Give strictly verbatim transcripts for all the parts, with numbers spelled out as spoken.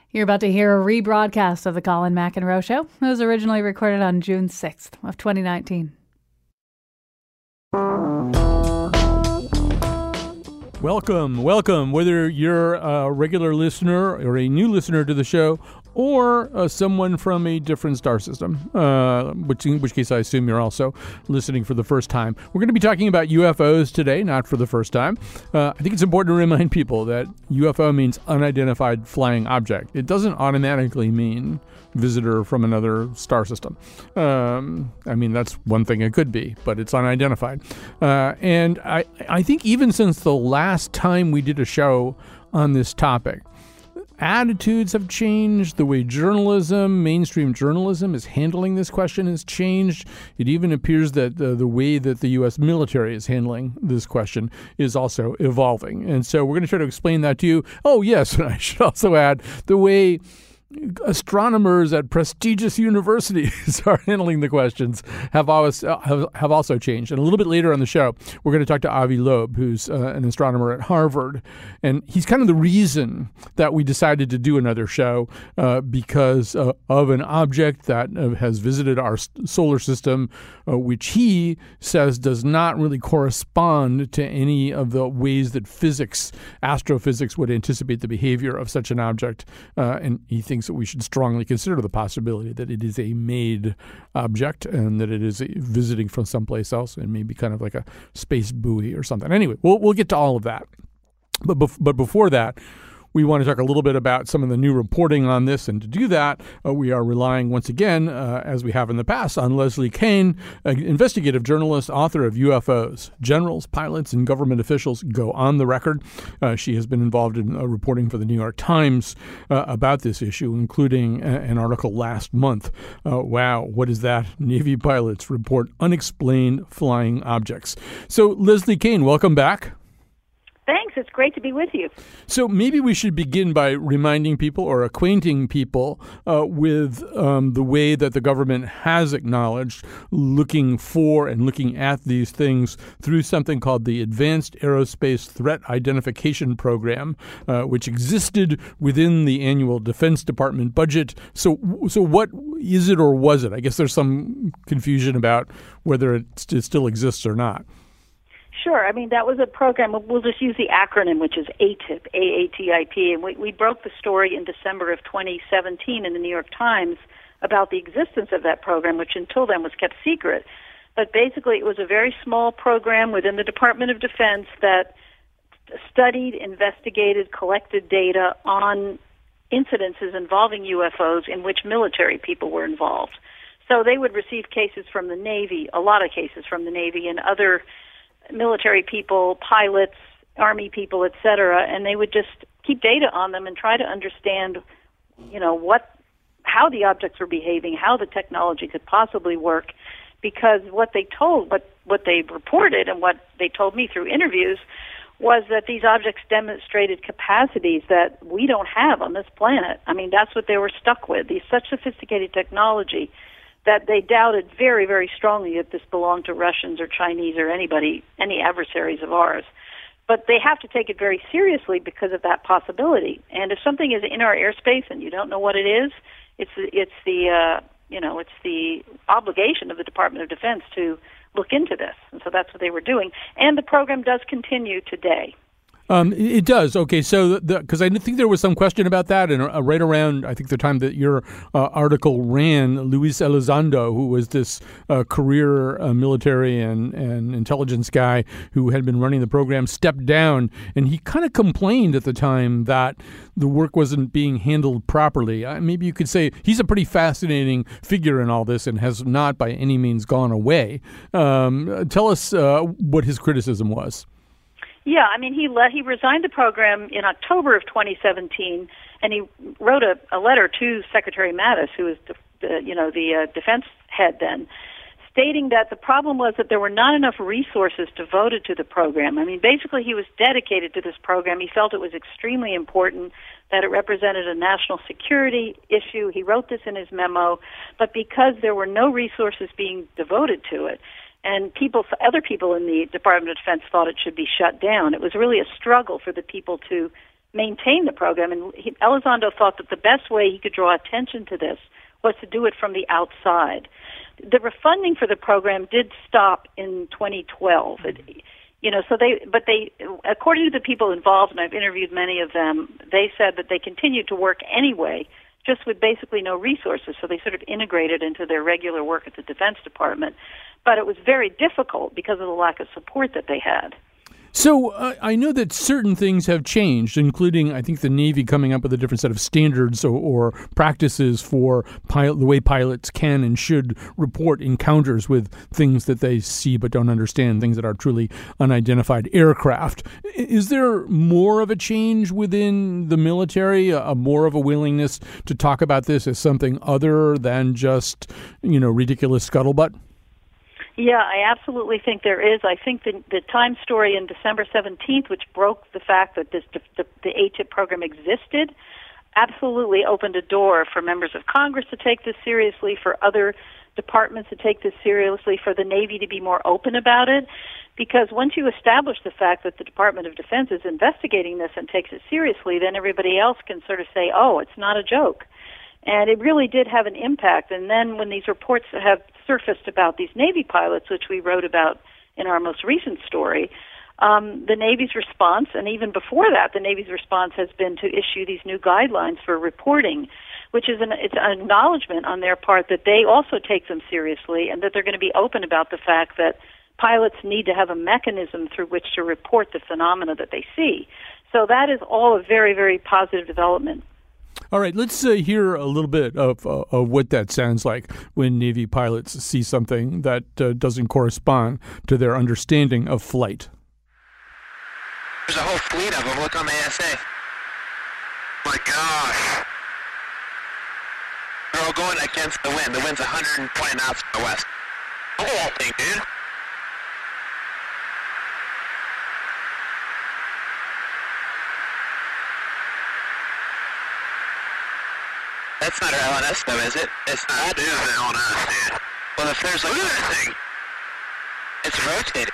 You're about to hear a rebroadcast of the Colin McEnroe Show. It was originally recorded on June sixth of twenty nineteen. Welcome, welcome. Whether you're a regular listener or a new listener to the show, or uh, someone from a different star system, uh, which in which case I assume you're also listening for the first time. We're going to be talking about U F Os today, not for the first time. Uh, I think it's important to remind people that U F O means unidentified flying object. It doesn't automatically mean visitor from another star system. Um, I mean, that's one thing it could be, but it's unidentified. Uh, and I, I think even since the last time we did a show on this topic, attitudes have changed. The way journalism, mainstream journalism, is handling this question has changed. It even appears that the, the way that the U S military is handling this question is also evolving. And so we're going to try to explain that to you. Oh, yes, and I should also add the way astronomers at prestigious universities are handling the questions have always uh, have, have also changed. And a little bit later on the show, we're going to talk to Avi Loeb, who's uh, an astronomer at Harvard. And he's kind of the reason that we decided to do another show uh, because uh, of an object that uh, has visited our solar system, uh, which he says does not really correspond to any of the ways that physics, astrophysics, would anticipate the behavior of such an object. Uh, and he thinks that we should strongly consider the possibility that it is a made object and that it is visiting from someplace else and maybe kind of like a space buoy or something. Anyway, we'll we'll get to all of that. But bef- but before that, we want to talk a little bit about some of the new reporting on this. And to do that, uh, we are relying once again, uh, as we have in the past, on Leslie Kean, an investigative journalist, author of U F Os. Generals, pilots, and government officials go on the record. Uh, she has been involved in uh, reporting for the New York Times uh, about this issue, including a- an article last month. Uh, wow, what is that? Navy pilots report unexplained flying objects. So, Leslie Kean, welcome back. Thanks. It's great to be with you. So maybe we should begin by reminding people or acquainting people uh, with um, the way that the government has acknowledged looking for and looking at these things through something called the Advanced Aerospace Threat Identification Program, uh, which existed within the annual Defense Department budget. So, so what is it or was it? I guess there's some confusion about whether it, st- it still exists or not. Sure. I mean, that was a program. We'll just use the acronym, which is A T I P, A A T I P. And we, we broke the story in December of twenty seventeen in the New York Times about the existence of that program, which until then was kept secret. But basically, it was a very small program within the Department of Defense that studied, investigated, collected data on incidences involving U F Os in which military people were involved. So they would receive cases from the Navy, a lot of cases from the Navy, and other military people, pilots, Army people, et cetera, and they would just keep data on them and try to understand, you know, what, how the objects were behaving, how the technology could possibly work, because what they told, what, what they reported and what they told me through interviews was that these objects demonstrated capacities that we don't have on this planet. I mean, that's what they were stuck with, these such sophisticated technology that they doubted very, very strongly that this belonged to Russians or Chinese or anybody, any adversaries of ours. But they have to take it very seriously because of that possibility. And if something is in our airspace and you don't know what it is, it's it's the uh, you know it's the obligation of the Department of Defense to look into this. And so that's what they were doing. And the program does continue today. Um, it does. Okay, so because I think there was some question about that, and uh, right around I think the time that your uh, article ran, Luis Elizondo, who was this uh, career uh, military and, and intelligence guy who had been running the program, stepped down, and he kind of complained at the time that the work wasn't being handled properly. Uh, maybe you could say he's a pretty fascinating figure in all this and has not by any means gone away. Um, tell us uh, what his criticism was. Yeah, I mean, he let, he resigned the program in October of twenty seventeen, and he wrote a, a letter to Secretary Mattis, who was the, the you know the uh, defense head then, stating that the problem was that there were not enough resources devoted to the program. I mean, basically, he was dedicated to this program. He felt it was extremely important, that it represented a national security issue. He wrote this in his memo, but because there were no resources being devoted to it, and people, other people in the Department of Defense thought it should be shut down. It was really a struggle for the people to maintain the program. And he, Elizondo thought that the best way he could draw attention to this was to do it from the outside. The refunding for the program did stop in twenty twelve. It, you know, so they, but they, according to the people involved, and I've interviewed many of them, they said that they continued to work anyway, just with basically no resources. So they sort of integrated into their regular work at the Defense Department. But it was very difficult because of the lack of support that they had. So uh, I know that certain things have changed, including, I think, the Navy coming up with a different set of standards or, or practices for pilot, the way pilots can and should report encounters with things that they see but don't understand, things that are truly unidentified aircraft. Is there more of a change within the military, a, a more of a willingness to talk about this as something other than just, you know, ridiculous scuttlebutt? Yeah, I absolutely think there is. I think the, the Time story in December seventeenth, which broke the fact that this the, the A T I P program existed, absolutely opened a door for members of Congress to take this seriously, for other departments to take this seriously, for the Navy to be more open about it. Because once you establish the fact that the Department of Defense is investigating this and takes it seriously, then everybody else can sort of say, oh, it's not a joke. And it really did have an impact. And then when these reports have surfaced about these Navy pilots, which we wrote about in our most recent story, um, the Navy's response, and even before that, the Navy's response has been to issue these new guidelines for reporting, which is an, it's an acknowledgement on their part that they also take them seriously and that they're going to be open about the fact that pilots need to have a mechanism through which to report the phenomena that they see. So that is all a very, very positive development. All right, let's uh, hear a little bit of uh, of what that sounds like when Navy pilots see something that uh, doesn't correspond to their understanding of flight. There's a whole fleet of them. Look on the A S A. My gosh. They're all going against the wind. The wind's one hundred twenty knots from the west. Look at that thing, dude. That's not our L N S, though, is it? It's not. That is the L N S, dude. Well, if there's like... Look at that thing. It's rotating.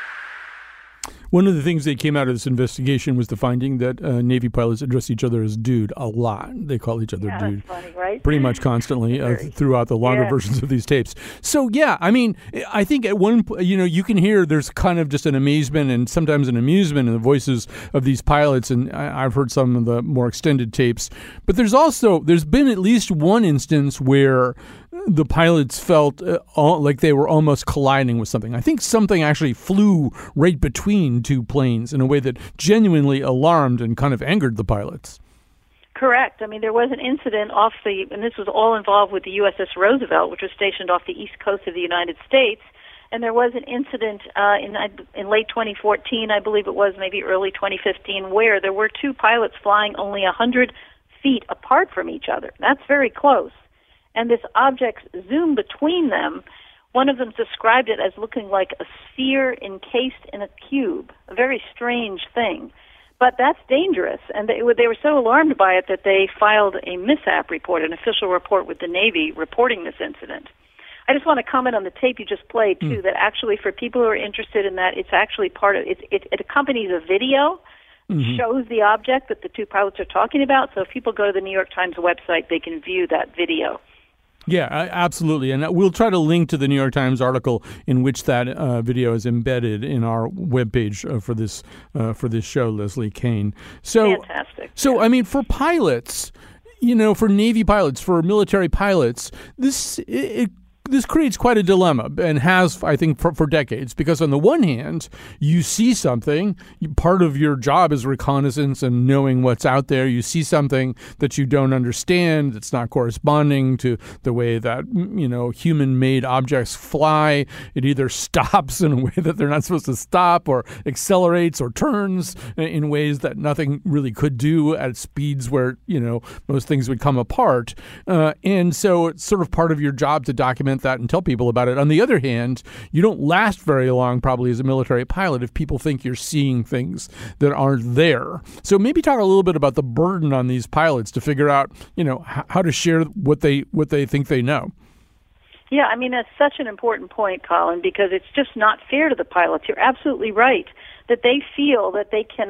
One of the things that came out of this investigation was the finding that uh, Navy pilots address each other as dude a lot. They call each other yeah, dude. That's funny, right? Pretty much constantly uh, throughout the longer yeah. versions of these tapes. So, yeah, I mean, I think at one point, you know, you can hear there's kind of just an amazement and sometimes an amusement in the voices of these pilots. And I, I've heard some of the more extended tapes. But there's also, there's been at least one instance where the pilots felt uh, all, like they were almost colliding with something. I think something actually flew right between two planes in a way that genuinely alarmed and kind of angered the pilots. Correct. I mean, there was an incident off the, and this was all involved with the U S S Roosevelt, which was stationed off the east coast of the United States. And there was an incident uh, in in late twenty fourteen, I believe it was, maybe early twenty fifteen, where there were two pilots flying only one hundred feet apart from each other. That's very close. And this object zoomed between them. One of them described it as looking like a sphere encased in a cube, a very strange thing. But that's dangerous, and they, they were so alarmed by it that they filed a mishap report, an official report with the Navy reporting this incident. I just want to comment on the tape you just played, too, mm. that actually for people who are interested in that, it's actually part of, it, it, it accompanies a video, mm-hmm. shows the object that the two pilots are talking about, so if people go to the New York Times website, they can view that video. Yeah, absolutely. And we'll try to link to the New York Times article in which that uh, video is embedded in our webpage uh, for this uh, for this show, Leslie Kean. So, Fantastic. So, yeah. I mean, for pilots, you know, for Navy pilots, for military pilots, this it, it this creates quite a dilemma and has, I think, for, for decades, because on the one hand, you see something, part of your job is reconnaissance and knowing what's out there. You see something that you don't understand, that's not corresponding to the way that, you know, human-made objects fly. It either stops in a way that they're not supposed to stop, or accelerates or turns in ways that nothing really could do at speeds where, you know, most things would come apart. Uh, and so it's sort of part of your job to document that and tell people about it. On the other hand, you don't last very long probably as a military pilot if people think you're seeing things that aren't there. So maybe talk a little bit about the burden on these pilots to figure out, you know, h- how to share what they what they think they know. Yeah, I mean, that's such an important point, Colin, because it's just not fair to the pilots. You're absolutely right that they feel that they cannot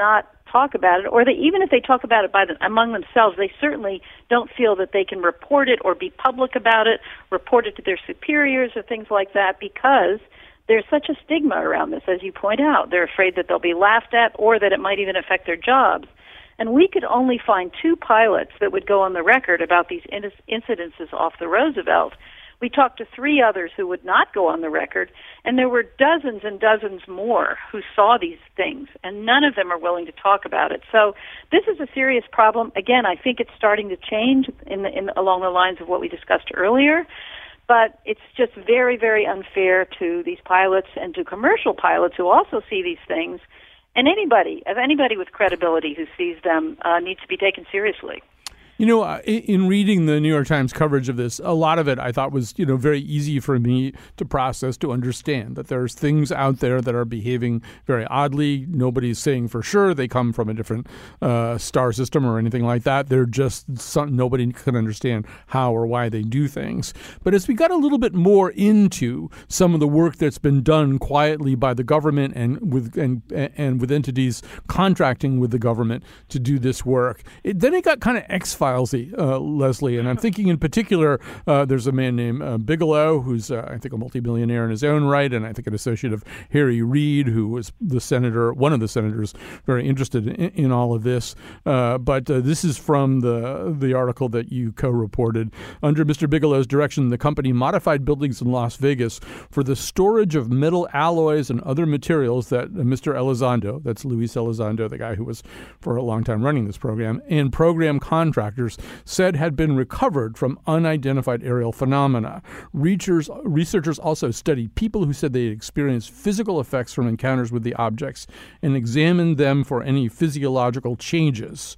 talk about it, or they, even if they talk about it by the, among themselves, they certainly don't feel that they can report it or be public about it, report it to their superiors or things like that, because there's such a stigma around this, as you point out. They're afraid that they'll be laughed at or that it might even affect their jobs. And we could only find two pilots that would go on the record about these incidences off the Roosevelt. We talked to three others who would not go on the record, and there were dozens and dozens more who saw these things, and none of them are willing to talk about it. So this is a serious problem. Again, I think it's starting to change in the, in, along the lines of what we discussed earlier, but it's just very, very unfair to these pilots and to commercial pilots who also see these things, and anybody, of anybody with credibility who sees them uh, needs to be taken seriously. You know, in reading the New York Times coverage of this, a lot of it I thought was, you know, very easy for me to process, to understand that there's things out there that are behaving very oddly. Nobody's saying for sure they come from a different uh, star system or anything like that. They're just some, nobody can understand how or why they do things. But as we got a little bit more into some of the work that's been done quietly by the government and with and and with entities contracting with the government to do this work, it, then it got kind of X-Files. Uh, Leslie, and I'm thinking in particular, uh, there's a man named uh, Bigelow, who's uh, I think a multimillionaire in his own right, and I think an associate of Harry Reid, who was the senator, one of the senators, very interested in, in all of this. Uh, but uh, this is from the the article that you co-reported. Under Mister Bigelow's direction, the company modified buildings in Las Vegas for the storage of metal alloys and other materials that uh, Mister Elizondo, that's Luis Elizondo, the guy who was for a long time running this program, and program contractors said had been recovered from unidentified aerial phenomena. Researchers, researchers also studied people who said they had experienced physical effects from encounters with the objects and examined them for any physiological changes.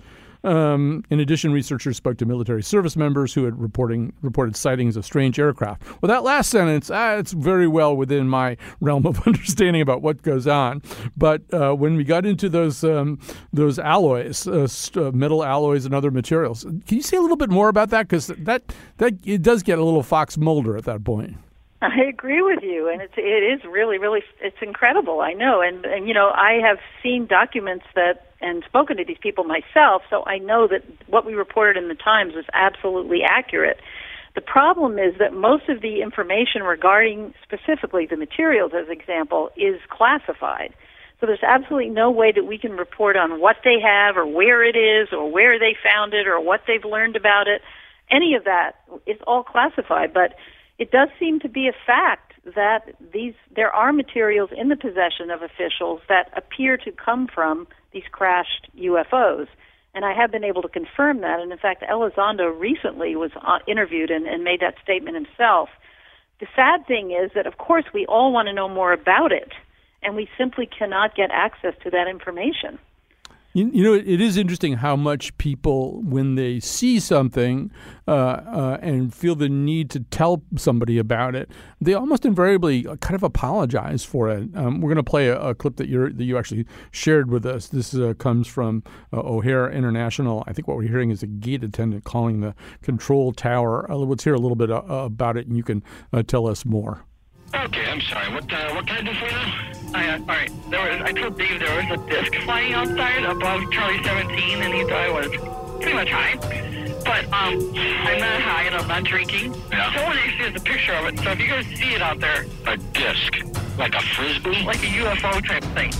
Um, in addition, researchers spoke to military service members who had reporting reported sightings of strange aircraft. Well, that last sentence, ah, it's very well within my realm of understanding about what goes on. But uh, when we got into those um, those alloys, uh, st- metal alloys and other materials, can you say a little bit more about that? Because that that it does get a little Fox Mulder at that point. I agree with you, and it's it is really, really, it's incredible, I know. And, and, you know, I have seen documents that, and spoken to these people myself, so I know that what we reported in the Times was absolutely accurate. The problem is that most of the information regarding specifically the materials, as an example, is classified. So there's absolutely no way that we can report on what they have or where it is or where they found it or what they've learned about it. Any of that is all classified, but it does seem to be a fact that these there are materials in the possession of officials that appear to come from these crashed U F Os. And I have been able to confirm that. And in fact, Elizondo recently was interviewed and, and made that statement himself. The sad thing is that, of course, we all want to know more about it, and we simply cannot get access to that information. You, you know, it, it is interesting how much people, when they see something uh, uh, and feel the need to tell somebody about it, they almost invariably kind of apologize for it. Um, we're going to play a, a clip that you that you actually shared with us. This uh, comes from uh, O'Hare International. I think what we're hearing is a gate attendant calling the control tower. Uh, let's hear a little bit uh, about it, and you can uh, tell us more. Okay, I'm sorry. What uh, what can I do for you now? I, uh, all right. There was, I told Dave there was a disc flying outside above Charlie seventeen, and he thought it was pretty much high. But um, I'm not high, and I'm not drinking. Yeah. Someone actually has a picture of it. So if you guys see it out there, a disc, like a frisbee, like a U F O type thing.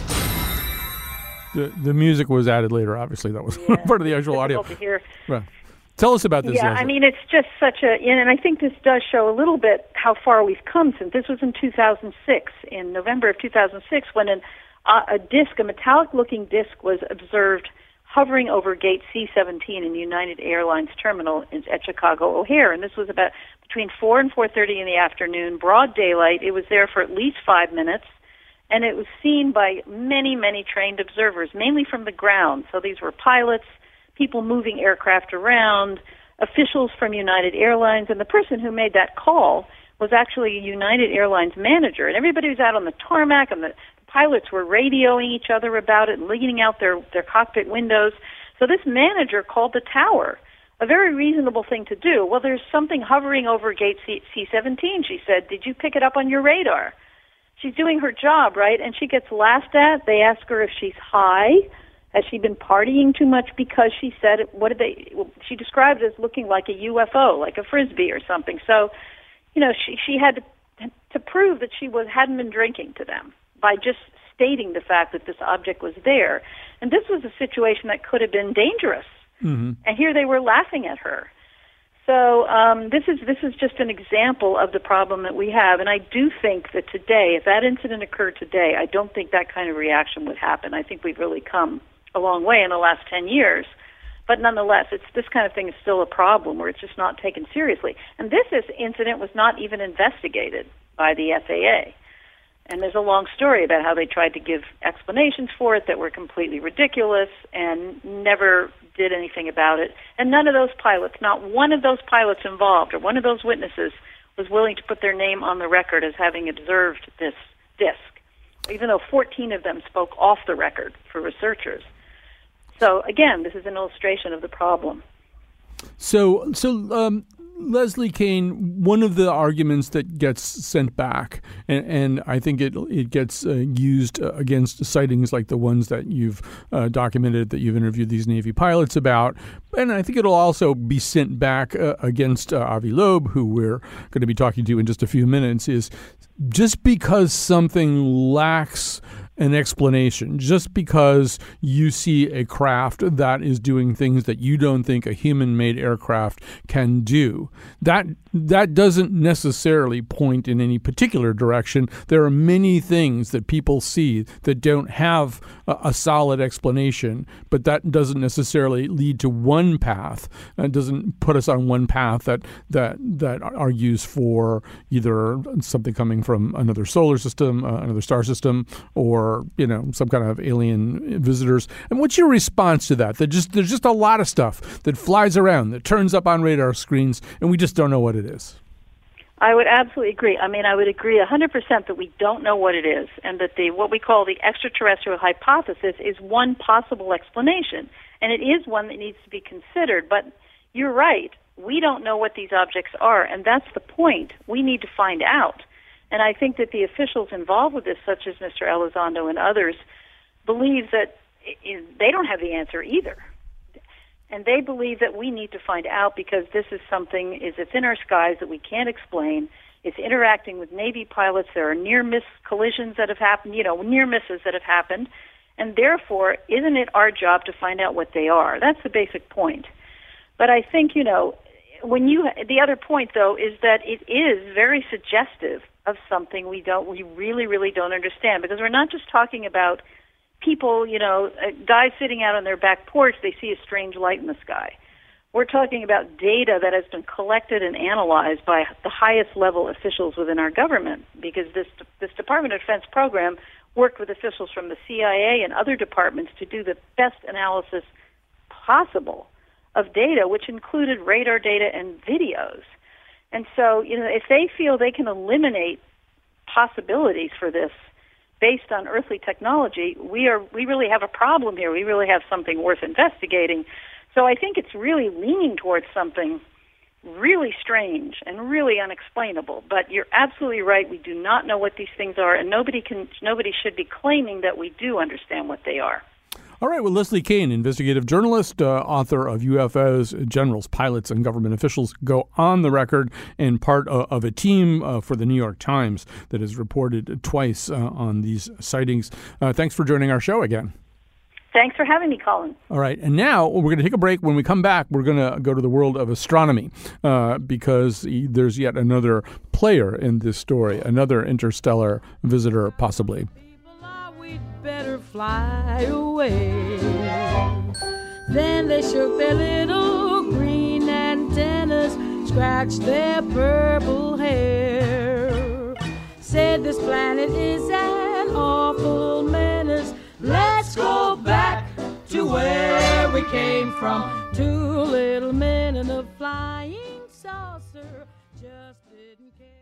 The the music was added later. Obviously, that was yeah, part of the actual audio. To hear. Right. Tell us about this. Yeah, Leslie. I mean, it's just such a, and I think this does show a little bit how far we've come since. This was in two thousand six, in November of two thousand six, when an, uh, a disc, a metallic-looking disc, was observed hovering over gate C seventeen in United Airlines terminal in, at Chicago O'Hare. And this was about between four and four thirty in the afternoon, broad daylight. It was there for at least five minutes, and it was seen by many, many trained observers, mainly from the ground. So these were pilots, people moving aircraft around, officials from United Airlines, and the person who made that call was actually a United Airlines manager. And everybody was out on the tarmac, and the pilots were radioing each other about it and leaning out their, their cockpit windows. So this manager called the tower, a very reasonable thing to do. Well, there's something hovering over gate C seventeen, she said. Did you pick it up on your radar? She's doing her job, right? And she gets laughed at. They ask her if she's high. Has she been partying too much? Because she said, what did they, she described it as looking like a U F O, like a Frisbee or something. So, you know, she, she had to, to prove that she was, hadn't been drinking to them by just stating the fact that this object was there. And this was a situation that could have been dangerous. Mm-hmm. And here they were laughing at her. So um, this is this is just an example of the problem that we have. And I do think that today, if that incident occurred today, I don't think that kind of reaction would happen. I think we've really come a long way in the last ten years. But nonetheless, it's this kind of thing is still a problem where it's just not taken seriously. And this is, incident was not even investigated by the F A A. And there's a long story about how they tried to give explanations for it that were completely ridiculous and never did anything about it. And none of those pilots, not one of those pilots involved or one of those witnesses was willing to put their name on the record as having observed this disc, even though fourteen of them spoke off the record for researchers. So again, this is an illustration of the problem. So, so um, Leslie Kean, one of the arguments that gets sent back, and, and I think it it gets uh, used against sightings like the ones that you've uh, documented, that you've interviewed these Navy pilots about, and I think it'll also be sent back uh, against uh, Avi Loeb, who we're going to be talking to in just a few minutes, is just because something lacks an explanation, just because you see a craft that is doing things that you don't think a human-made aircraft can do, that that doesn't necessarily point in any particular direction. There are many things that people see that don't have a, a solid explanation, but that doesn't necessarily lead to one path. It doesn't put us on one path that that that argues for either something coming from another solar system, uh, another star system, or you know some kind of alien visitors. And what's your response to that? That just there's just a lot of stuff that flies around, that turns up on radar screens, and we just don't know what it is. I would absolutely agree. I mean, I would agree one hundred percent that we don't know what it is, and that the what we call the extraterrestrial hypothesis is one possible explanation, and it is one that needs to be considered. But you're right. We don't know what these objects are, and that's the point. We need to find out. And I think that the officials involved with this, such as Mister Elizondo and others, believe that they don't have the answer either. And they believe that we need to find out because this is something is it's in our skies that we can't explain. It's interacting with Navy pilots. There are near-miss collisions that have happened, you know, near misses that have happened. And therefore, isn't it our job to find out what they are? That's the basic point. But I think, you know, when you the other point, though, is that it is very suggestive of something we don't, we really, really don't understand, because we're not just talking about people, you know, guys sitting out on their back porch, they see a strange light in the sky. We're talking about data that has been collected and analyzed by the highest level officials within our government, because this this Department of Defense program worked with officials from the C I A and other departments to do the best analysis possible of data, which included radar data and videos. And so, you know, if they feel they can eliminate possibilities for this based on earthly technology, we are we really have a problem here. We really have something worth investigating. So I think it's really leaning towards something really strange and really unexplainable. But you're absolutely right. We do not know what these things are, and nobody can nobody should be claiming that we do understand what they are. All right. Well, Leslie Kean, investigative journalist, uh, author of U F Os, Generals, Pilots, and Government Officials Go on the Record, and part of, of a team uh, for the New York Times that has reported twice uh, on these sightings. Uh, thanks for joining our show again. Thanks for having me, Colin. All right. And now we're going to take a break. When we come back, we're going to go to the world of astronomy uh, because there's yet another player in this story, another interstellar visitor, possibly. Better fly away. Then they shook their little green antennas, scratched their purple hair, said this planet is an awful menace. Let's go back to where we came from. Two little men in a flying saucer just didn't care.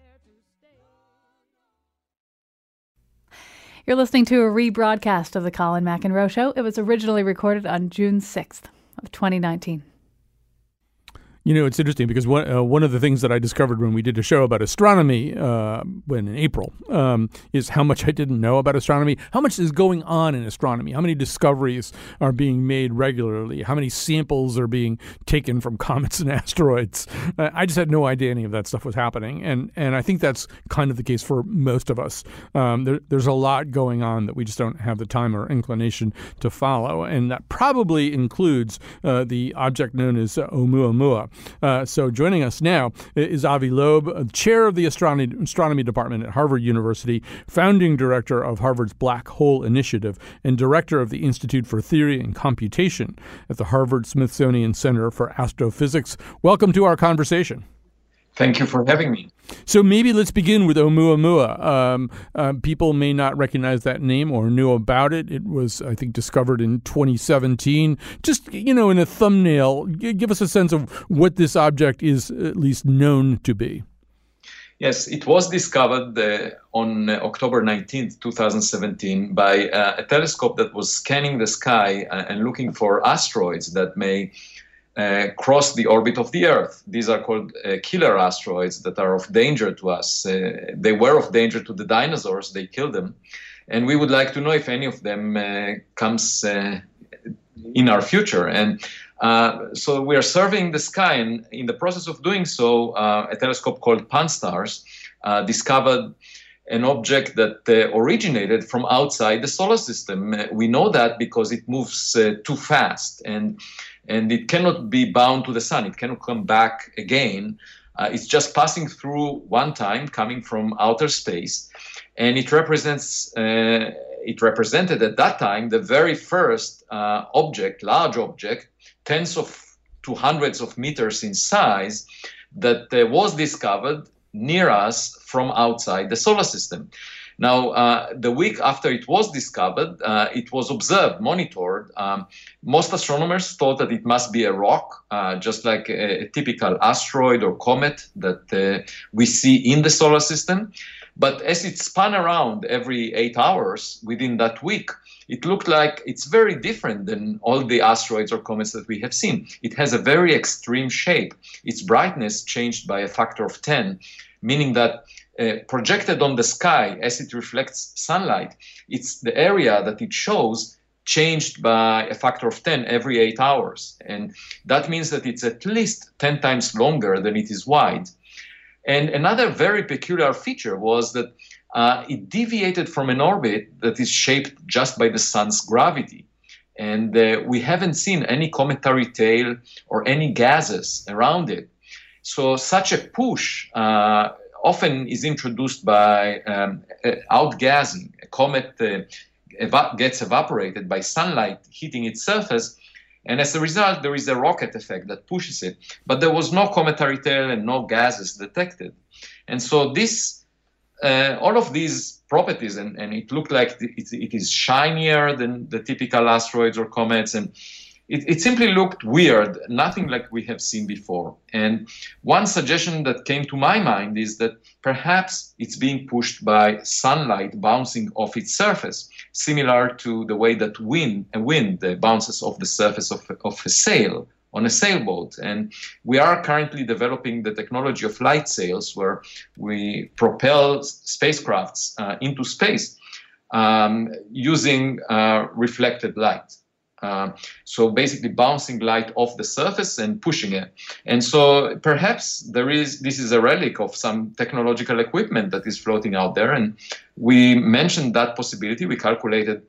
You're listening to a rebroadcast of the Colin McEnroe Show. It was originally recorded on June sixth of twenty nineteen. You know, it's interesting because one uh, one of the things that I discovered when we did a show about astronomy uh, when in April um, is how much I didn't know about astronomy, how much is going on in astronomy, how many discoveries are being made regularly, how many samples are being taken from comets and asteroids. Uh, I just had no idea any of that stuff was happening, and and I think that's kind of the case for most of us. Um, there, there's a lot going on that we just don't have the time or inclination to follow, and that probably includes uh, the object known as uh, Oumuamua. Uh, so joining us now is Avi Loeb, chair of the astronomy, astronomy department at Harvard University, founding director of Harvard's Black Hole Initiative, and director of the Institute for Theory and Computation at the Harvard-Smithsonian Center for Astrophysics. Welcome to our conversation. Thank you for having me. So maybe let's begin with Oumuamua. Um, uh, people may not recognize that name or knew about it. It was, I think, discovered in twenty seventeen. Just, you know, in a thumbnail, give us a sense of what this object is at least known to be. Yes, it was discovered uh, on uh, October nineteenth, twenty seventeen by uh, a telescope that was scanning the sky uh, and looking for asteroids that may Uh, cross the orbit of the Earth. These are called uh, killer asteroids that are of danger to us. Uh, they were of danger to the dinosaurs. They killed them. And we would like to know if any of them uh, comes uh, in our future. And uh, so we are surveying the sky. And in the process of doing so, uh, a telescope called Pan-STARRS uh, discovered an object that uh, originated from outside the solar system. Uh, we know that because it moves uh, too fast. And And it cannot be bound to the sun. It cannot come back again. Uh, it's just passing through one time, coming from outer space. And it represents, uh, it represented at that time the very first uh, object, large object, tens of to hundreds of meters in size, that uh, was discovered near us from outside the solar system. Now, uh, the week after it was discovered, uh, it was observed, monitored. Um, most astronomers thought that it must be a rock, uh, just like a, a typical asteroid or comet that uh, we see in the solar system. But as it spun around every eight hours within that week, it looked like it's very different than all the asteroids or comets that we have seen. It has a very extreme shape. Its brightness changed by a factor of ten, meaning that Uh, projected on the sky as it reflects sunlight, it's the area that it shows changed by a factor of ten every eight hours. And that means that it's at least ten times longer than it is wide. And another very peculiar feature was that uh, it deviated from an orbit that is shaped just by the sun's gravity. And uh, we haven't seen any cometary tail or any gases around it. So such a push uh, often is introduced by um, outgassing. A comet uh, eva- gets evaporated by sunlight hitting its surface, and as a result, there is a rocket effect that pushes it. But there was no cometary tail and no gases detected. And so this, uh, all of these properties, and, and it looked like it, it is shinier than the typical asteroids or comets, and It, it simply looked weird, nothing like we have seen before. And one suggestion that came to my mind is that perhaps it's being pushed by sunlight bouncing off its surface, similar to the way that wind, a wind uh, bounces off the surface of, of a sail, on a sailboat. And we are currently developing the technology of light sails, where we propel spacecrafts uh, into space um, using uh, reflected light. Uh, so basically bouncing light off the surface and pushing it. And so perhaps there is, this is a relic of some technological equipment that is floating out there. And we mentioned that possibility. We calculated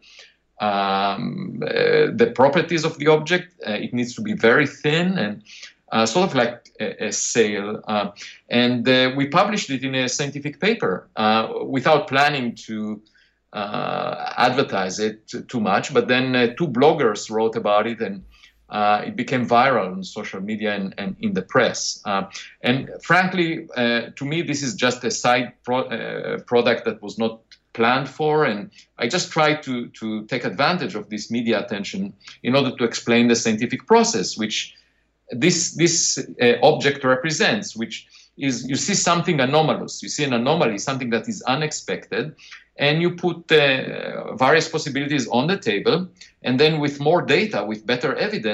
um, uh, the properties of the object. Uh, it needs to be very thin and uh, sort of like a, a sail. Uh, and uh, we published it in a scientific paper uh, without planning to Uh, advertise it t- too much, but then uh, two bloggers wrote about it, and uh, it became viral on social media and, and in the press. Uh, and frankly, uh, to me, this is just a side pro- uh, product that was not planned for, and I just tried to to take advantage of this media attention in order to explain the scientific process, which this this uh, object represents, which is you see something anomalous, you see an anomaly, something that is unexpected, and you put uh, various possibilities on the table, and then with more data, with better evidence,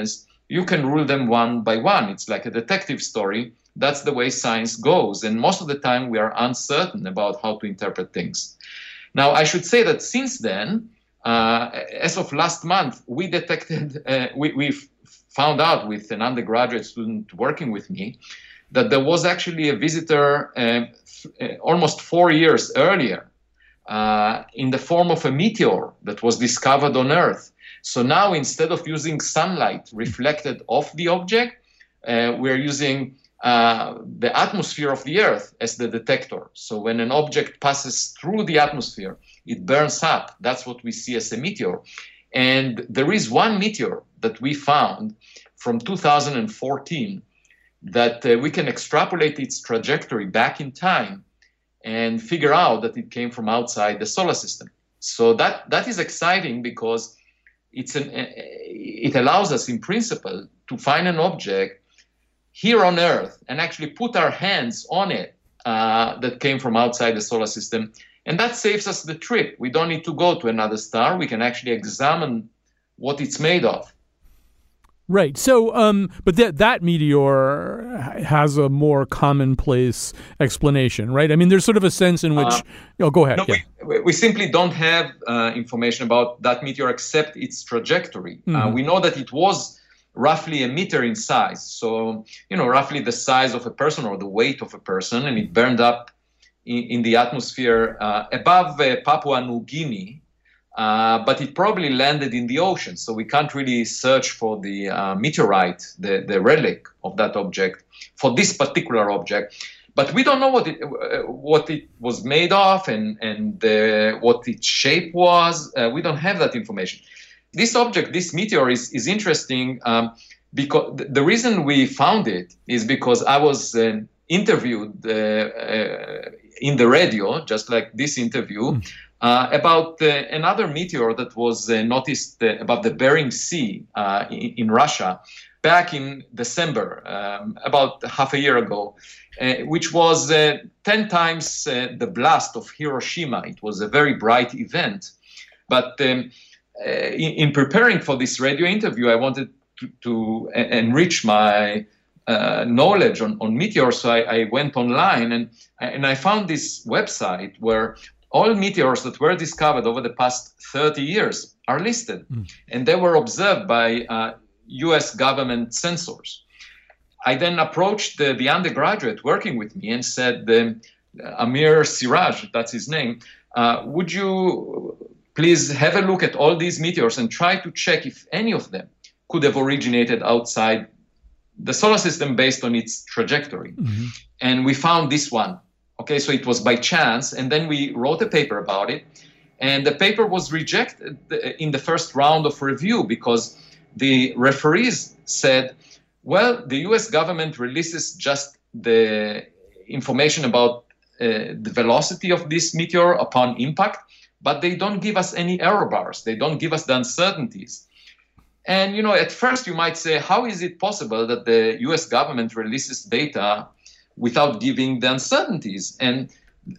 you can rule them one by one. It's like a detective story. That's the way science goes. And most of the time, we are uncertain about how to interpret things. Now, I should say that since then, uh, as of last month, we detected, uh, we, we've found out with an undergraduate student working with me that there was actually a visitor uh, f- almost four years earlier uh, in the form of a meteor that was discovered on Earth. So now, instead of using sunlight reflected off the object, uh, we're using uh, the atmosphere of the Earth as the detector. So when an object passes through the atmosphere, it burns up. That's what we see as a meteor. And there is one meteor that we found from two thousand fourteen that uh, we can extrapolate its trajectory back in time and figure out that it came from outside the solar system. So that, that is exciting because it's an, uh, it allows us, in principle, to find an object here on Earth and actually put our hands on it uh, that came from outside the solar system. And that saves us the trip. We don't need to go to another star. We can actually examine what it's made of. Right. So, um, but that that meteor has a more commonplace explanation, right? I mean, there's sort of a sense in which, uh, oh, go ahead. No, yeah. we, we simply don't have uh, information about that meteor except its trajectory. Mm-hmm. Uh, we know that it was roughly a meter in size. So, you know, roughly the size of a person or the weight of a person, and it burned up in, in the atmosphere uh, above uh, Papua New Guinea. Uh, but it probably landed in the ocean, so we can't really search for the uh, meteorite, the, the relic of that object, for this particular object. But we don't know what it uh, what it was made of and and uh, what its shape was. Uh, we don't have that information. This object, this meteor, is is interesting um, because th- the reason we found it is because I was uh, interviewed uh, uh, in the radio, just like this interview. Mm. Uh, about uh, another meteor that was uh, noticed uh, above the Bering Sea uh, in, in Russia back in December, um, about half a year ago, uh, which was uh, ten times uh, the blast of Hiroshima. It was a very bright event. But um, uh, in, in preparing for this radio interview, I wanted to, to uh, enrich my uh, knowledge on, on meteors. So I, I went online and, and I found this website where all meteors that were discovered over the past thirty years are listed, mm. and they were observed by uh, U S government sensors. I then approached the, the undergraduate working with me and said, um, Amir Siraj, that's his name, uh, would you please have a look at all these meteors and try to check if any of them could have originated outside the solar system based on its trajectory. Mm-hmm. And we found this one. Okay, so it was by chance, and then we wrote a paper about it, and the paper was rejected in the first round of review because the referees said, well, the U S government releases just the information about uh, the velocity of this meteor upon impact, but they don't give us any error bars. They don't give us the uncertainties. And, you know, at first you might say, how is it possible that the U S government releases data without giving the uncertainties? And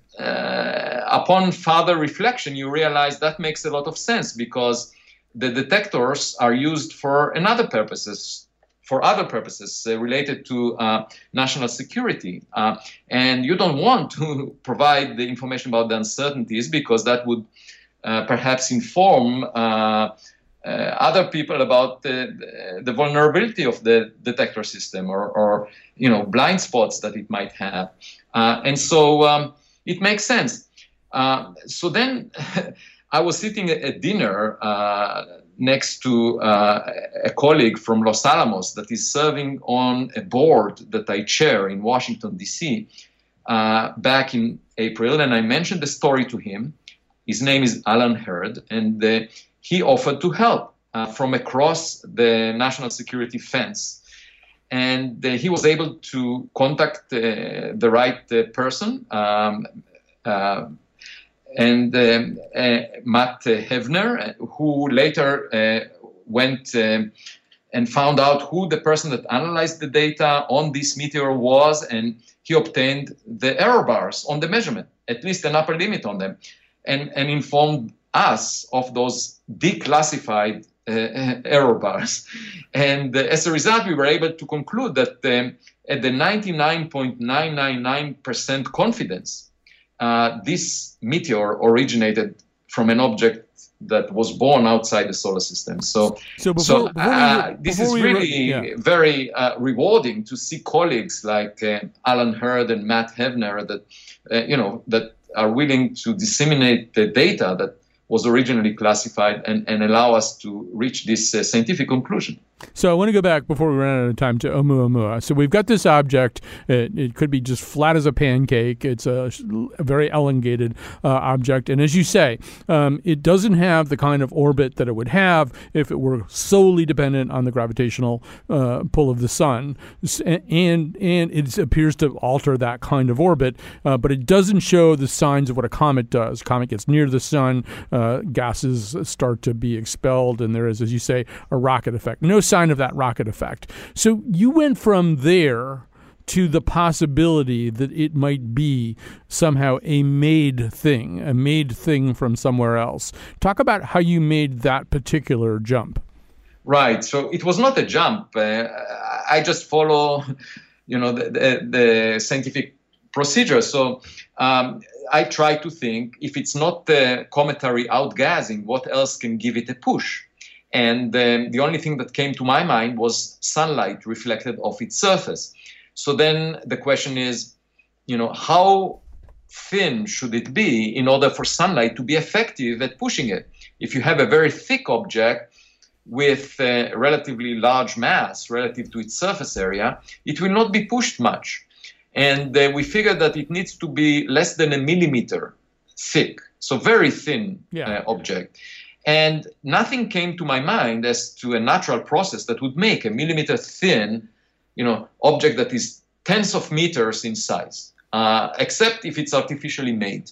uh, upon further reflection, you realize that makes a lot of sense because the detectors are used for another purposes, for other purposes uh, related to uh, national security. Uh, and you don't want to provide the information about the uncertainties because that would uh, perhaps inform uh, Uh, other people about the, the vulnerability of the detector system or, or you know, blind spots that it might have. Uh, and so um, it makes sense. Uh, so then I was sitting at dinner uh, next to uh, a colleague from Los Alamos that is serving on a board that I chair in Washington, D C uh, back in April. And I mentioned the story to him. His name is Alan Hurd, and uh, he offered to help uh, from across the national security fence. And uh, he was able to contact uh, the right uh, person, um, uh, and um, uh, Matt Hevner, who later uh, went um, and found out who the person that analyzed the data on this meteor was, and he obtained the error bars on the measurement, at least an upper limit on them, and, and informed us of those declassified uh, error bars. And uh, as a result, we were able to conclude that um, at the ninety-nine point nine nine nine percent confidence, uh, this meteor originated from an object that was born outside the solar system. So, so, before, so before uh, we, this is really yeah. very uh, rewarding to see colleagues like uh, Alan Hurd and Matt Hevner that, uh, you know, that are willing to disseminate the data that was originally classified and, and allow us to reach this uh, scientific conclusion. So I want to go back before we run out of time to Oumuamua. So we've got this object. It, it could be just flat as a pancake. It's a, a very elongated uh, object. And as you say, um, it doesn't have the kind of orbit that it would have if it were solely dependent on the gravitational uh, pull of the sun. And, and it appears to alter that kind of orbit, uh, but it doesn't show the signs of what a comet does. Comet gets near the sun, uh, gases start to be expelled, and there is, as you say, a rocket effect. No sign of that rocket effect. So you went from there to the possibility that it might be somehow a made thing, a made thing from somewhere else. Talk about how you made that particular jump. Right. So it was not a jump. Uh, I just follow, you know, the, the, the scientific procedure. So um, I try to think, if it's not the cometary outgassing, what else can give it a push? And um, the only thing that came to my mind was sunlight reflected off its surface. So then the question is, you know, how thin should it be in order for sunlight to be effective at pushing it? If you have a very thick object with a relatively large mass relative to its surface area, it will not be pushed much. And uh, we figured that it needs to be less than a millimeter thick, so very thin yeah. uh, object. And nothing came to my mind as to a natural process that would make a millimeter thin, you know, object that is tens of meters in size, uh, except if it's artificially made.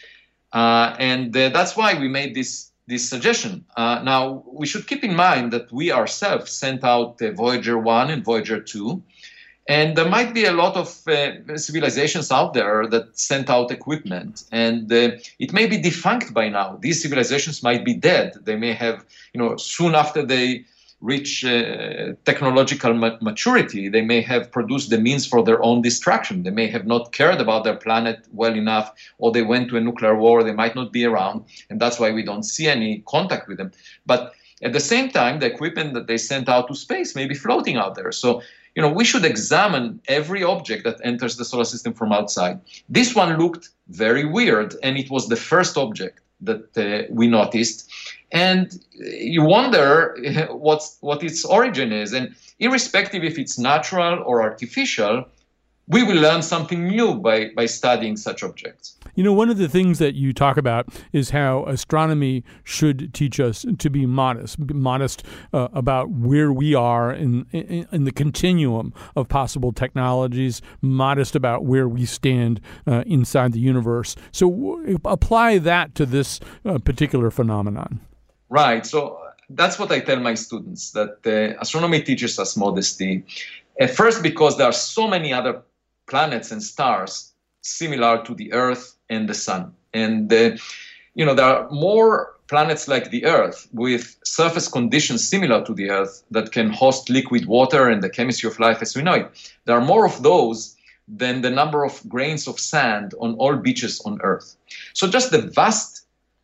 Uh, and uh, that's why we made this this suggestion. Uh, now, we should keep in mind that we ourselves sent out uh, Voyager one and Voyager two. And there might be a lot of uh, civilizations out there that sent out equipment, and uh, it may be defunct by now. These civilizations might be dead. They may have, you know, soon after they reach uh, technological ma- maturity, they may have produced the means for their own destruction. They may have not cared about their planet well enough, or they went to a nuclear war. They might not be around, and that's why we don't see any contact with them. But at the same time, the equipment that they sent out to space may be floating out there. So, you know, we should examine every object that enters the solar system from outside. This one looked very weird, and it was the first object that uh, we noticed. And you wonder what's, what its origin is. And irrespective if it's natural or artificial, we will learn something new by, by studying such objects. You know, one of the things that you talk about is how astronomy should teach us to be modest, be modest uh, about where we are in, in in the continuum of possible technologies, modest about where we stand uh, inside the universe. So w- apply that to this uh, particular phenomenon. Right. So that's what I tell my students, that uh, astronomy teaches us modesty. At first, because there are so many other planets and stars similar to the Earth and the Sun. And, uh, you know, there are more planets like the Earth with surface conditions similar to the Earth that can host liquid water and the chemistry of life as we know it. There are more of those than the number of grains of sand on all beaches on Earth. So just the vast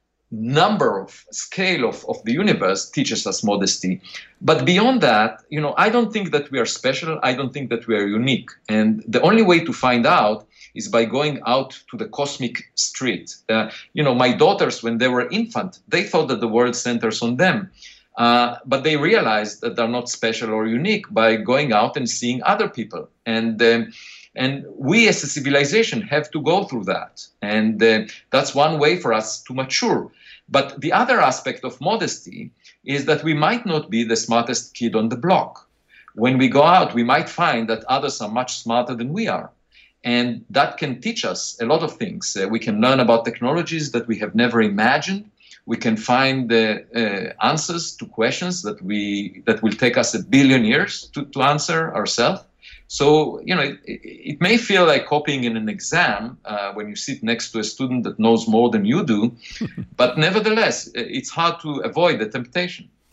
number of scale of, of the universe teaches us modesty. But beyond that, you know, I don't think that we are special. I don't think that we are unique. And the only way to find out is by going out to the cosmic street. Uh, you know, my daughters, when they were infant, they thought that the world centers on them. Uh, but they realized that they're not special or unique by going out and seeing other people. And um, and we as a civilization have to go through that. And uh, that's one way for us to mature. But the other aspect of modesty is that we might not be the smartest kid on the block. When we go out, we might find that others are much smarter than we are. And that can teach us a lot of things. Uh, we can learn about technologies that we have never imagined. We can find the uh, answers to questions that we that will take us a billion years to, to answer ourselves. So, you know, it, it may feel like copying in an exam uh, when you sit next to a student that knows more than you do, but nevertheless, it's hard to avoid the temptation.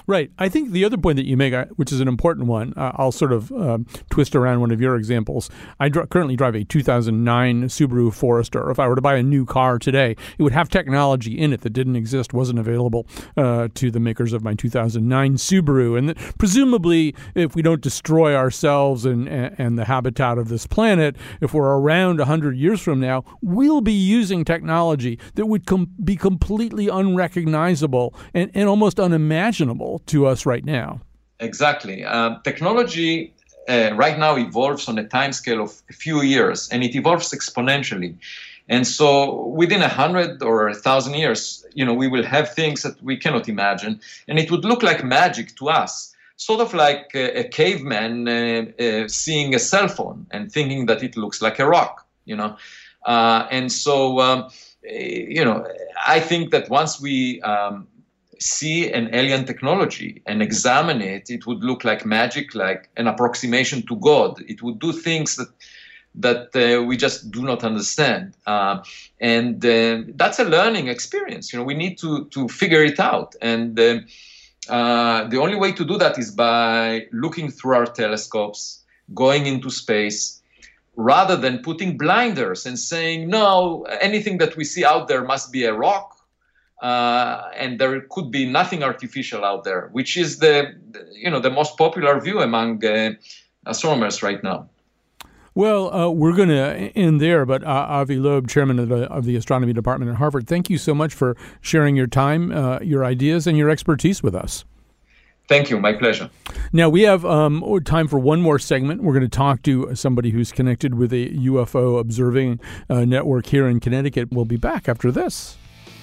Right. I think the other point that you make, uh, which is an important one, uh, I'll sort of um, twist around one of your examples. I dr- currently drive a two thousand nine Subaru Forester. If I were to buy a new car today, it would have technology in it that didn't exist, wasn't available uh, to the makers of my two thousand nine Subaru. And th- presumably, if we don't destroy ourselves and, and, and the habitat of this planet, if we're around one hundred years from now, we'll be using technology that would com- be completely unrecognizable and, and almost unimaginable to us right now. Exactly. Uh, technology uh, right now evolves on a time scale of a few years, and it evolves exponentially. And so within a hundred or a thousand years, you know, we will have things that we cannot imagine, and it would look like magic to us, sort of like a, a caveman uh, uh, seeing a cell phone and thinking that it looks like a rock, you know. Uh, and so, um, you know, I think that once we um, see an alien technology and examine it, it would look like magic, like an approximation to God. It would do things that that uh, we just do not understand. Uh, and uh, that's a learning experience. You know, we need to to figure it out. And uh, uh, the only way to do that is by looking through our telescopes, going into space, rather than putting blinders and saying, no, anything that we see out there must be a rock. Uh, and there could be nothing artificial out there, which is the, you know, the most popular view among uh, astronomers right now. Well, uh, we're going to end there, but uh, Avi Loeb, chairman of the, of the astronomy department at Harvard, thank you so much for sharing your time, uh, your ideas, and your expertise with us. Thank you. My pleasure. Now, we have um, time for one more segment. We're going to talk to somebody who's connected with a U F O observing uh, network here in Connecticut. We'll be back after this.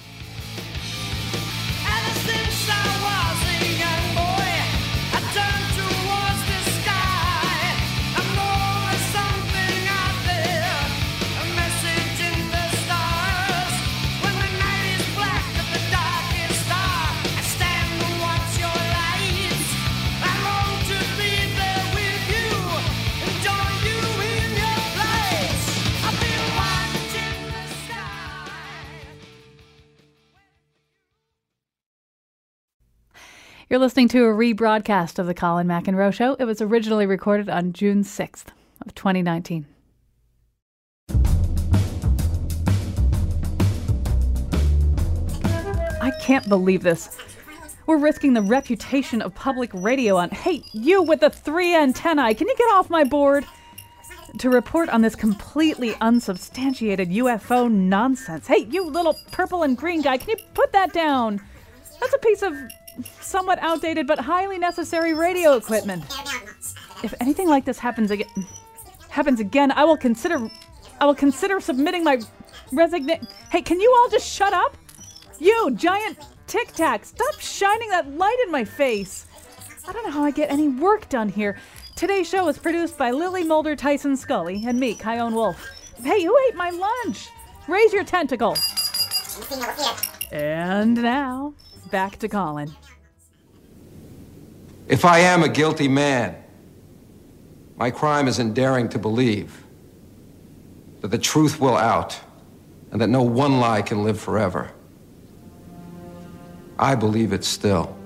You're listening to a rebroadcast of the Colin McEnroe Show. It was originally recorded on June sixth of twenty nineteen. I can't believe this. We're risking the reputation of public radio on, hey, you with the three antennae, can you get off my board? To report on this completely unsubstantiated U F O nonsense. Hey, you little purple and green guy, can you put that down? That's a piece of somewhat outdated but highly necessary radio equipment. If anything like this happens again, happens again, I will consider, I will consider submitting my resignation. Hey, can you all just shut up? You giant Tic Tac, stop shining that light in my face. I don't know how I get any work done here. Today's show is produced by Lily Mulder Tyson Scully and me, Kyone Wolf. Hey, who ate my lunch? Raise your tentacle. And now, back to Colin. If I am a guilty man, my crime is in daring to believe that the truth will out and that no one lie can live forever. I believe it still.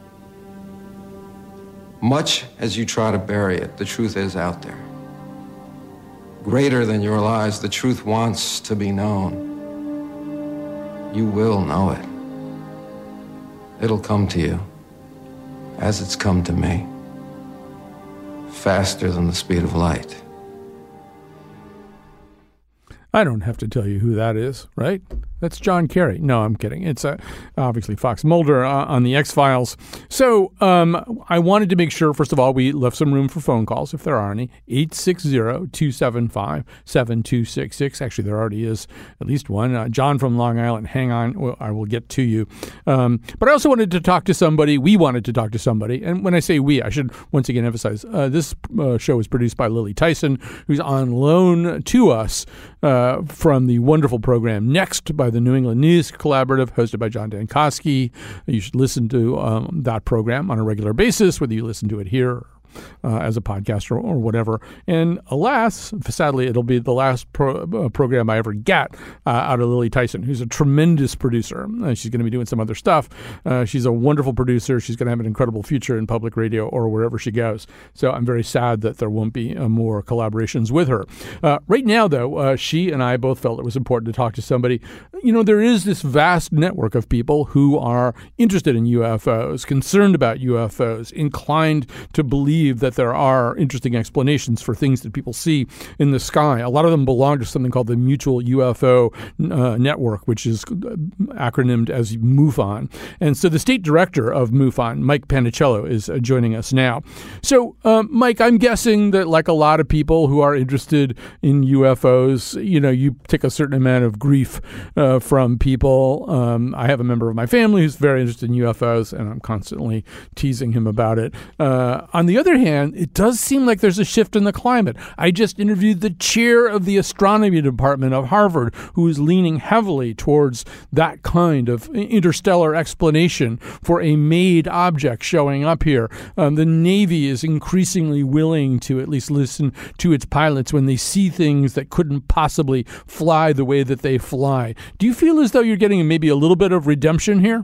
Much as you try to bury it, the truth is out there. Greater than your lies, the truth wants to be known. You will know it. It'll come to you, as it's come to me, faster than the speed of light. I don't have to tell you who that is, right? That's John Kerry. No, I'm kidding. It's uh, obviously Fox Mulder uh, on the X-Files. So um, I wanted to make sure, first of all, we left some room for phone calls, if there are any. eight six zero, two seven five, seven two six six. Actually, there already is at least one. Uh, John from Long Island, hang on. Well, I will get to you. Um, but I also wanted to talk to somebody. We wanted to talk to somebody. And when I say we, I should once again emphasize, uh, this uh, show is produced by Lily Tyson, who's on loan to us uh, from the wonderful program Next by the New England News Collaborative, hosted by John Dankosky. You should listen to um, that program on a regular basis, whether you listen to it here uh, as a podcast or, or whatever. And alas, sadly, it'll be the last pro, uh, program I ever get uh, out of Lily Tyson, who's a tremendous producer. Uh, she's going to be doing some other stuff. Uh, she's a wonderful producer. She's going to have an incredible future in public radio or wherever she goes. So I'm very sad that there won't be uh, more collaborations with her. Uh, right now, though, uh, she and I both felt it was important to talk to somebody. You know, there is this vast network of people who are interested in U F Os, concerned about U F Os, inclined to believe that there are interesting explanations for things that people see in the sky. A lot of them belong to something called the Mutual U F O uh, Network, which is acronymed as MUFON. And so the state director of MUFON, Mike Panichello, is uh, joining us now. So, uh, Mike, I'm guessing that like a lot of people who are interested in U F Os, you know, you take a certain amount of grief uh, from people. Um, I have a member of my family who's very interested in U F Os, and I'm constantly teasing him about it. Uh, on the other hand, it does seem like there's a shift in the climate. I just interviewed the chair of the astronomy department of Harvard, who is leaning heavily towards that kind of interstellar explanation for a made object showing up here. Um, the Navy is increasingly willing to at least listen to its pilots when they see things that couldn't possibly fly the way that they fly. Do you feel as though you're getting maybe a little bit of redemption here?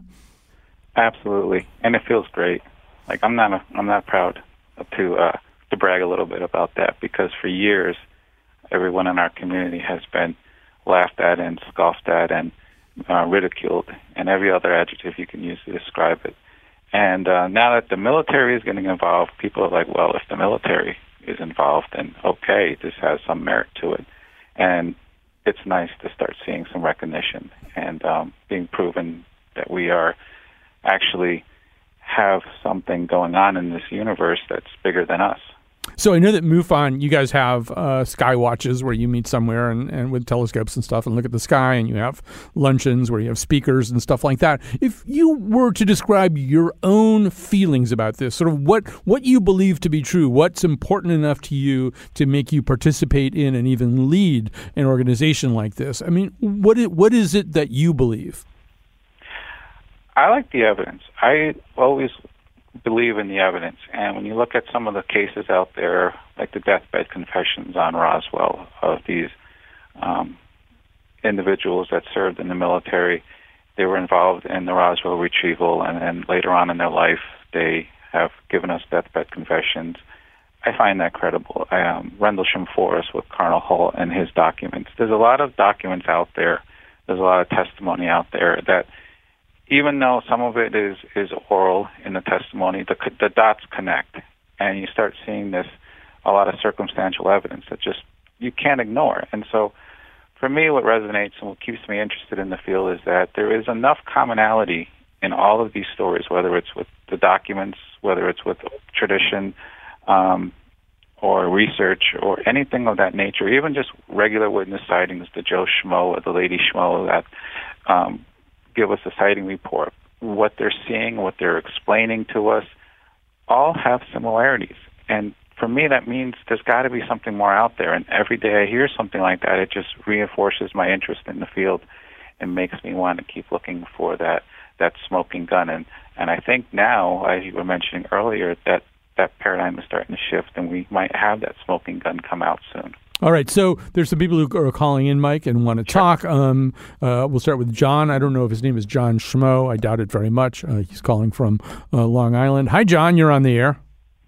Absolutely, and it feels great. Like I'm not, a, I'm not proud to uh, to brag a little bit about that, because for years, everyone in our community has been laughed at and scoffed at and uh, ridiculed, and every other adjective you can use to describe it. And uh, now that the military is getting involved, people are like, well, if the military is involved, then okay, this has some merit to it. And it's nice to start seeing some recognition and um, being proven that we are actually have something going on in this universe that's bigger than us. So I know that MUFON, you guys have uh, sky watches where you meet somewhere and, and with telescopes and stuff and look at the sky, and you have luncheons where you have speakers and stuff like that. If you were to describe your own feelings about this, sort of what, what you believe to be true, what's important enough to you to make you participate in and even lead an organization like this, I mean, what is, what is it that you believe? I like the evidence. I always believe in the evidence. And when you look at some of the cases out there, like the deathbed confessions on Roswell of these um, individuals that served in the military, they were involved in the Roswell retrieval, and then later on in their life, they have given us deathbed confessions. I find that credible. Um, Rendlesham Forest with Colonel Hull and his documents. There's a lot of documents out there. There's a lot of testimony out there that, even though some of it is, is oral in the testimony, the, the dots connect, and you start seeing this, a lot of circumstantial evidence that just you can't ignore. And so for me, what resonates and what keeps me interested in the field is that there is enough commonality in all of these stories, whether it's with the documents, whether it's with tradition um, or research or anything of that nature, even just regular witness sightings, the Joe Schmo or the Lady Schmo that um, give us a sighting report, what they're seeing, what they're explaining to us, all have similarities. And for me, that means there's got to be something more out there. And every day I hear something like that, it just reinforces my interest in the field and makes me want to keep looking for that, that smoking gun. And, and I think now, as you were mentioning earlier, that that paradigm is starting to shift, and we might have that smoking gun come out soon. All right, so there's some people who are calling in, Mike, and want to Sure. talk. Um, uh, we'll start with John. I don't know if his name is John Schmo. I doubt it very much. Uh, he's calling from uh, Long Island. Hi, John. You're on the air.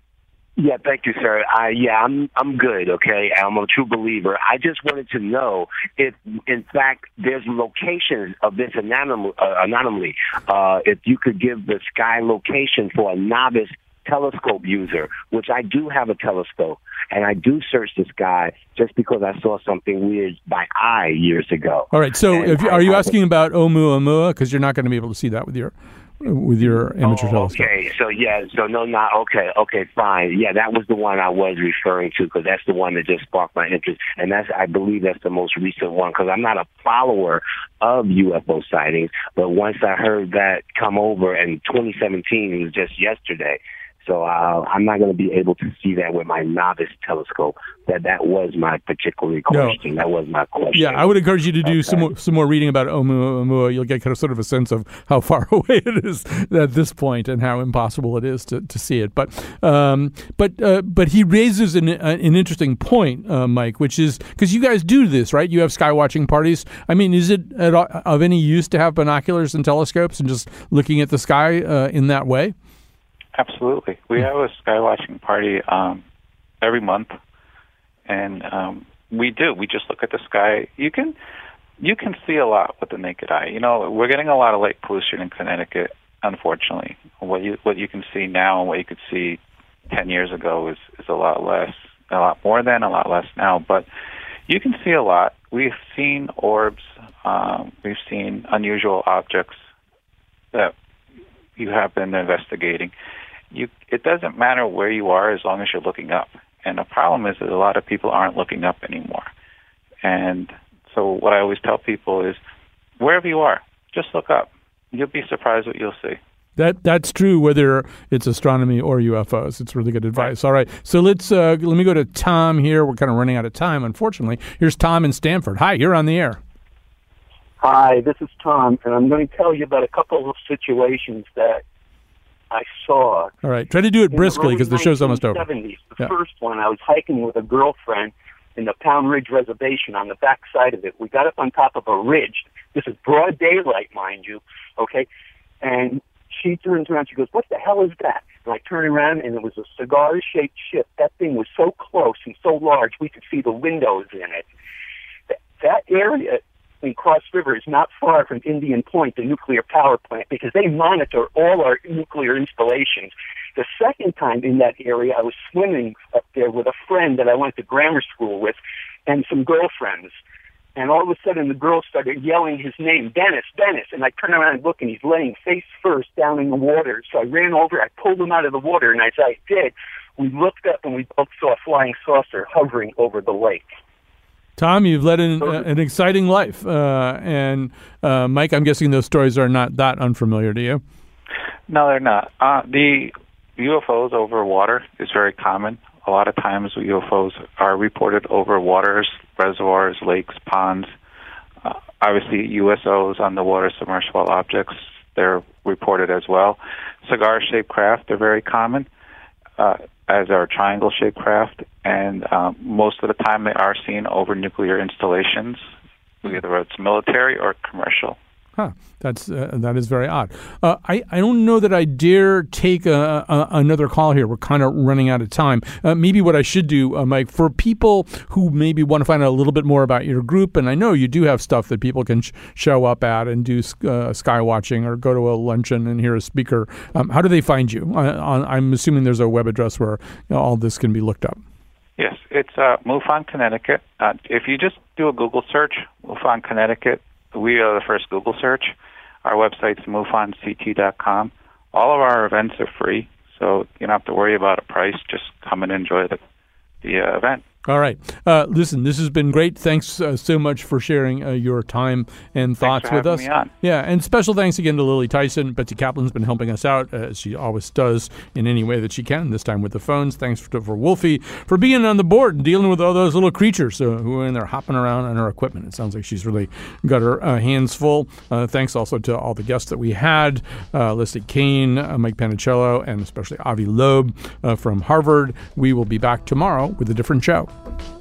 Yeah, thank you, sir. I, yeah, I'm I'm good, okay? I'm a true believer. I just wanted to know if, in fact, there's location of this anomaly. Uh, anomaly. Uh, if you could give the sky location for a novice telescope user, which I do have a telescope, and I do search the sky just because I saw something weird by eye years ago. All right, so if, I, are you I, asking about Oumuamua? Because you're not going to be able to see that with your with your amateur oh, telescope. Okay, so yeah, so no, not okay, okay, fine. Yeah, that was the one I was referring to, because that's the one that just sparked my interest, and that's I believe that's the most recent one, because I'm not a follower of U F O sightings, but once I heard that come over in twenty seventeen, it was just yesterday. So uh, I'm not going to be able to see that with my novice telescope. That that was my particular question. No. That was my question. Yeah, I would encourage you to do okay. some more, some more reading about Oumuamua. You'll get kind of sort of a sense of how far away it is at this point and how impossible it is to, to see it. But um, but uh, but he raises an, an interesting point, uh, Mike, which is because you guys do this, right? You have sky watching parties. I mean, is it at, of any use to have binoculars and telescopes and just looking at the sky uh, in that way? Absolutely. We have a sky watching party um, every month, and um, we do. We just look at the sky. You can you can see a lot with the naked eye. You know, we're getting a lot of light pollution in Connecticut, unfortunately. What you what you can see now and what you could see ten years ago is, is a lot less, a lot more then, a lot less now. But you can see a lot. We've seen orbs. Um, we've seen unusual objects that you have been investigating. You, it doesn't matter where you are as long as you're looking up. And the problem is that a lot of people aren't looking up anymore. And so what I always tell people is, wherever you are, just look up. You'll be surprised what you'll see. That that's true whether it's astronomy or U F Os. It's really good advice. All right, so let's uh, let me go to Tom here. We're kind of running out of time, unfortunately. Here's Tom in Stamford. Hi, you're on the air. Hi, this is Tom, and I'm going to tell you about a couple of situations that I saw. All right, try to do it briskly because the show's almost over. The yeah. first one, I was hiking with a girlfriend in the Pound Ridge Reservation on the back side of it. We got up on top of a ridge. This is broad daylight, mind you, okay? And she turns around, she goes, "What the hell is that?" And I turn around, and it was a cigar-shaped ship. That thing was so close and so large, we could see the windows in it. That, that area in Cross River is not far from Indian Point, the nuclear power plant, because they monitor all our nuclear installations. The second time in that area, I was swimming up there with a friend that I went to grammar school with and some girlfriends. And all of a sudden, the girl started yelling his name, Dennis, Dennis. And I turned around and looked, and he's laying face first down in the water. So I ran over, I pulled him out of the water, and as I did, we looked up, and we both saw a flying saucer hovering over the lake. Tom, you've led an, uh, an exciting life. Uh, and uh, Mike, I'm guessing those stories are not that unfamiliar to you. No, they're not. Uh, the U F Os over water is very common. A lot of times U F Os are reported over waters, reservoirs, lakes, ponds. Uh, obviously, U S Os, underwater submersible objects, they're reported as well. Cigar-shaped craft are very common, uh, as are triangle-shaped craft, and um, most of the time they are seen over nuclear installations, whether it's military or commercial. Huh. That's uh, that is very odd. Uh, I, I don't know that I dare take a, a, another call here. We're kind of running out of time. Uh, maybe what I should do, uh, Mike, for people who maybe want to find out a little bit more about your group, and I know you do have stuff that people can sh- show up at and do uh, sky watching or go to a luncheon and hear a speaker. Um, how do they find you? I, on, I'm assuming there's a web address where you know, all this can be looked up. Yes, it's uh, MUFON Connecticut. Uh, if you just do a Google search, MUFON Connecticut, we are the first Google search. Our website's mufon c t dot com. All of our events are free, so you don't have to worry about a price. Just come and enjoy the, the uh, event. All right. Uh, listen, this has been great. Thanks uh, so much for sharing uh, your time and thoughts Thanks for with us. Me on. Yeah, and special thanks again to Lily Tyson. Betsy Kaplan's been helping us out, as she always does, in any way that she can, this time with the phones. Thanks for, for Wolfie for being on the board and dealing with all those little creatures uh, who are in there hopping around on her equipment. It sounds like she's really got her uh, hands full. Uh, thanks also to all the guests that we had, uh, Leslie Kane, uh, Mike Panichello, and especially Avi Loeb uh, from Harvard. We will be back tomorrow with a different show.